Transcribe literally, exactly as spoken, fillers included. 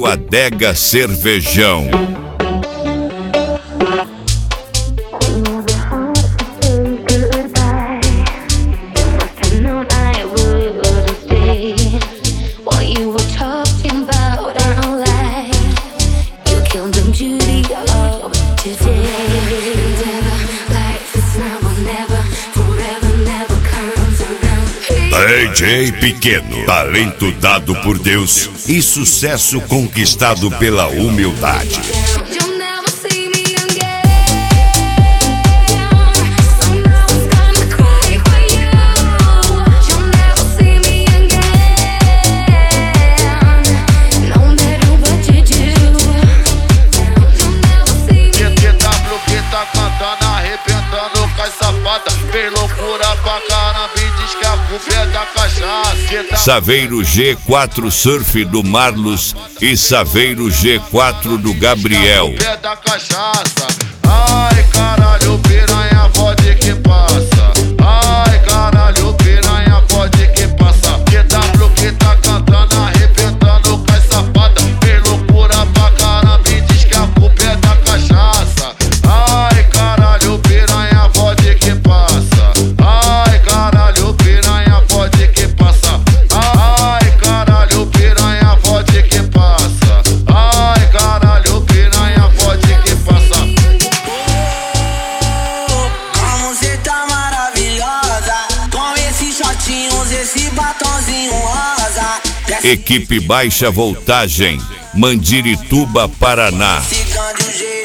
Adega Cervejão. D J Pequeno, talento dado por Deus e sucesso conquistado pela humildade. Saveiro G quatro Surf do Marlos e Saveiro G quatro do Gabriel. Ai, caralho, piranha, pode que passa. Ai, caralho, piranha, pode que passa. Q W que tá cantando, arrebentando com as safadas. Fez loucura pra caramba e diz que a culpa é da cachaça. Ai, caralho, piranha, pode que passa. Ai, caralho, piranha, pode que passa. Ai, caralho, piranha, pode que passa. Ai, caralho, piranha, pode que passa. Como cê tá maravilhosa, com esses shotinhos, esse batonzinho rosa. Equipe Baixa Voltagem, Mandirituba, Paraná. Esse grande jeito.